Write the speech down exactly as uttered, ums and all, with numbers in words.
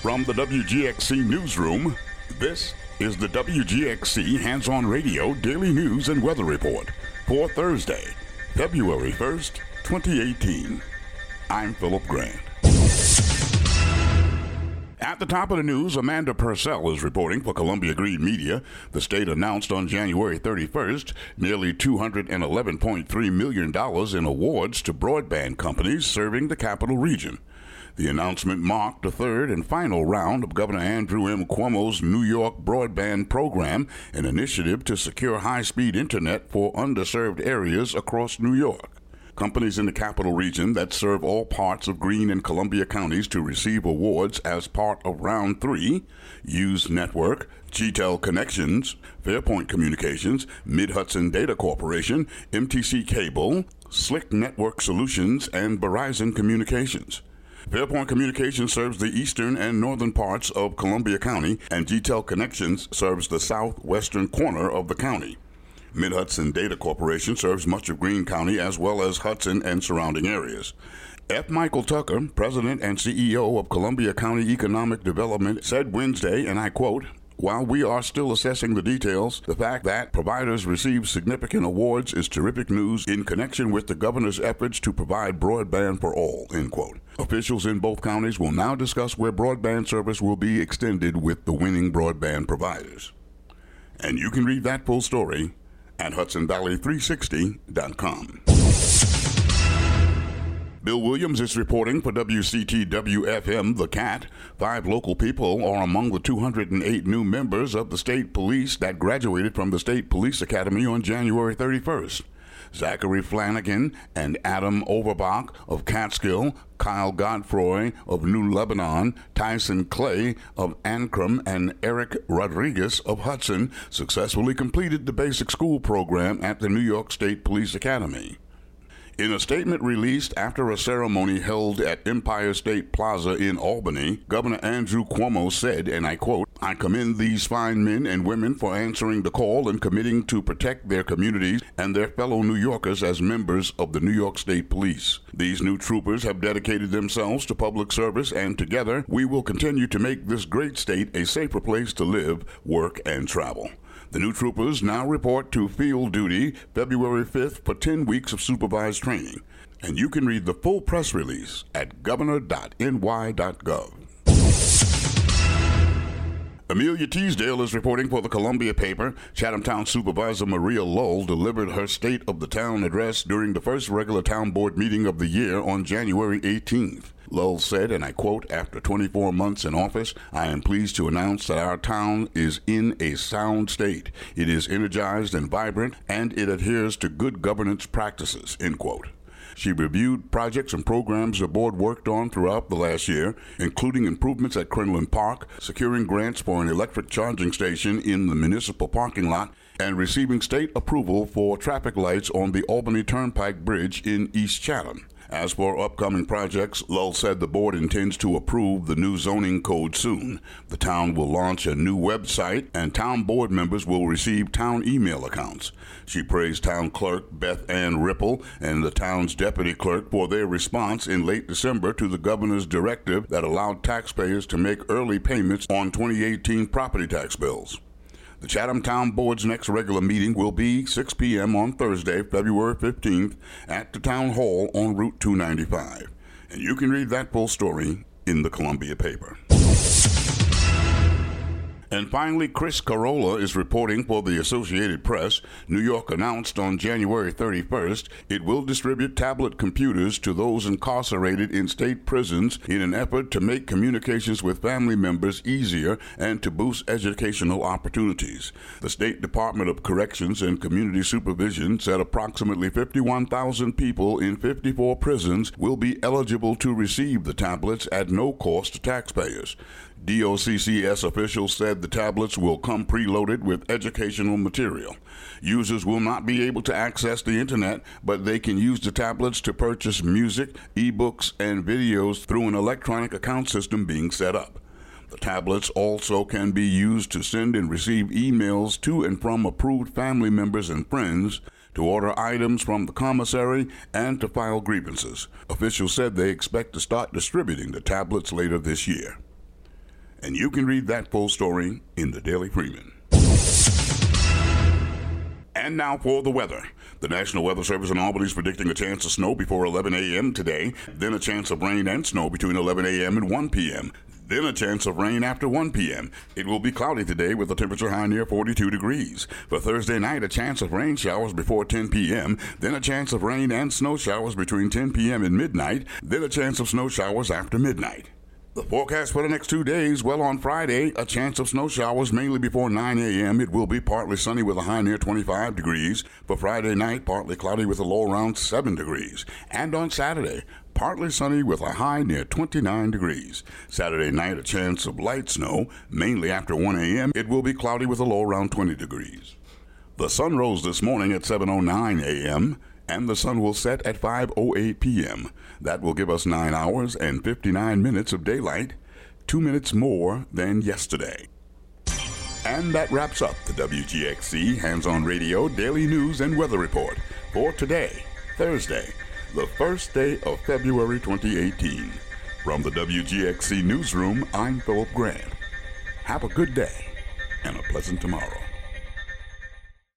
From the W G X C Newsroom, this is the W G X C Hands-On Radio Daily News and Weather Report for Thursday, February first, twenty eighteen. I'm Philip Grant. At the top of the news, Amanda Purcell is reporting for Columbia Green Media. The state announced on January thirty-first nearly two hundred eleven point three million dollars in awards to broadband companies serving the capital region. The announcement marked the third and final round of Governor Andrew M. Cuomo's New York Broadband Program, an initiative to secure high-speed internet for underserved areas across New York. Companies in the capital region that serve all parts of Greene and Columbia counties to receive awards as part of Round three, Hughes Network, G Tel Connections, Fairpoint Communications, Mid-Hudson Data Corporation, M T C Cable, Slick Network Solutions, and Verizon Communications. Fairpoint Communications serves the eastern and northern parts of Columbia County, and G Tel Connections serves the southwestern corner of the county. Mid-Hudson Data Corporation serves much of Greene County as well as Hudson and surrounding areas. F. Michael Tucker, President and C E O of Columbia County Economic Development, said Wednesday, and I quote, "While we are still assessing the details, the fact that providers receive significant awards is terrific news in connection with the governor's efforts to provide broadband for all," end quote. Officials in both counties will now discuss where broadband service will be extended with the winning broadband providers. And you can read that full story at Hudson Valley three sixty dot com. Bill Williams is reporting for W C T W F M The Cat. Five local people are among the two hundred eight new members of the state police that graduated from the State Police Academy on January thirty-first. Zachary Flanagan and Adam Overbach of Catskill, Kyle Godfroy of New Lebanon, Tyson Clay of Ancram, and Eric Rodriguez of Hudson successfully completed the basic school program at the New York State Police Academy. In a statement released after a ceremony held at Empire State Plaza in Albany, Governor Andrew Cuomo said, and I quote, "I commend these fine men and women for answering the call and committing to protect their communities and their fellow New Yorkers as members of the New York State Police. These new troopers have dedicated themselves to public service, and together we will continue to make this great state a safer place to live, work, and travel." The new troopers now report to field duty February fifth for ten weeks of supervised training. And you can read the full press release at governor dot n y dot gov. Amelia Teasdale is reporting for the Columbia paper. Chatham Town Supervisor Maria Lull delivered her State of the Town address during the first regular town board meeting of the year on January eighteenth. Lull said, and I quote, "After twenty-four months in office, I am pleased to announce that our town is in a sound state. It is energized and vibrant, and it adheres to good governance practices," end quote. She reviewed projects and programs the board worked on throughout the last year, including improvements at Quinlan Park, securing grants for an electric charging station in the municipal parking lot, and receiving state approval for traffic lights on the Albany Turnpike Bridge in East Chatham. As for upcoming projects, Lull said the board intends to approve the new zoning code soon. The town will launch a new website, and town board members will receive town email accounts. She praised town clerk Beth Ann Ripple and the town's deputy clerk for their response in late December to the governor's directive that allowed taxpayers to make early payments on twenty eighteen property tax bills. The Chatham Town Board's next regular meeting will be six p.m. on Thursday, February fifteenth, at the Town Hall on Route two ninety-five. And you can read that full story in the Columbia paper. And finally, Chris Carolla is reporting for the Associated Press. New York announced on January thirty-first it will distribute tablet computers to those incarcerated in state prisons in an effort to make communications with family members easier and to boost educational opportunities. The State Department of Corrections and Community Supervision said approximately fifty-one thousand people in fifty-four prisons will be eligible to receive the tablets at no cost to taxpayers. D O C C S officials said the tablets will come preloaded with educational material. Users will not be able to access the internet, but they can use the tablets to purchase music, e-books, and videos through an electronic account system being set up. The tablets also can be used to send and receive emails to and from approved family members and friends, to order items from the commissary, and to file grievances. Officials said they expect to start distributing the tablets later this year. And you can read that full story in the Daily Freeman. And now for the weather. The National Weather Service in Albany is predicting a chance of snow before eleven a.m. today, then a chance of rain and snow between eleven a.m. and one p.m., then a chance of rain after one p.m. It will be cloudy today with a temperature high near forty-two degrees. For Thursday night, a chance of rain showers before ten p.m., then a chance of rain and snow showers between ten p.m. and midnight, then a chance of snow showers after midnight. The forecast for the next two days, well, on Friday, a chance of snow showers mainly before nine a.m. It will be partly sunny with a high near twenty-five degrees. For Friday night, partly cloudy with a low around seven degrees. And on Saturday, partly sunny with a high near twenty-nine degrees. Saturday night, a chance of light snow, mainly after one a.m. It will be cloudy with a low around twenty degrees. The sun rose this morning at seven oh nine a.m., and the sun will set at five oh eight p.m. That will give us nine hours and fifty-nine minutes of daylight, two minutes more than yesterday. And that wraps up the W G X C Hands-On Radio Daily News and Weather Report for today, Thursday, the first day of February twenty eighteen. From the W G X C Newsroom, I'm Philip Grant. Have a good day and a pleasant tomorrow.